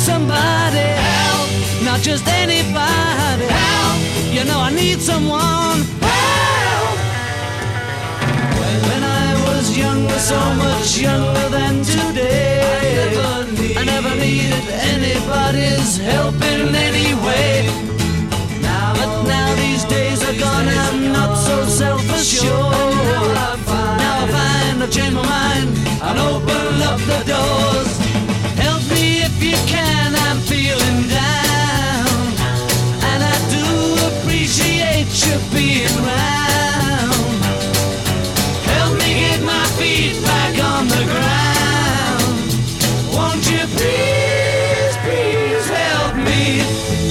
somebody. Help! Not just anybody. Help! You know I need someone. Help! When I was younger, so much younger than today, I never needed anybody's help in any way. But now these days are gone, I'm not so self-assured. Now I find I've changed my mind and open up the doors. Help me if you can, I'm feeling down, and I do appreciate you being round. Help me get my feet back on the ground. Won't you please, please help me?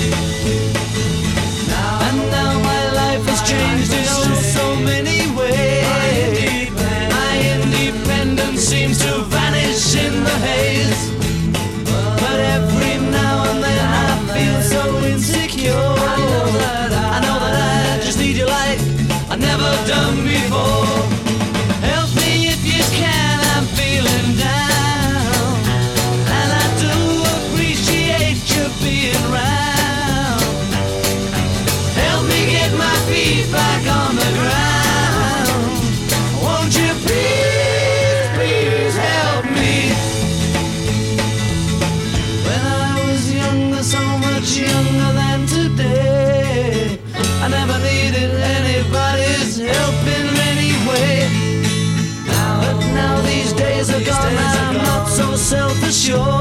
And now my life has changed in so many ways. My independence seems to vanish in the haze. But every now and then I feel so insecure. I know that I just need you like I've never done before. Help me if you can, I'm feeling down, and I do appreciate you being round. Help me get my feet back on the ground. Won't you please, please help me? When I was younger, so much younger than today, I never needed anybody's help in any way. But now these days are gone, I'm not so self-assured.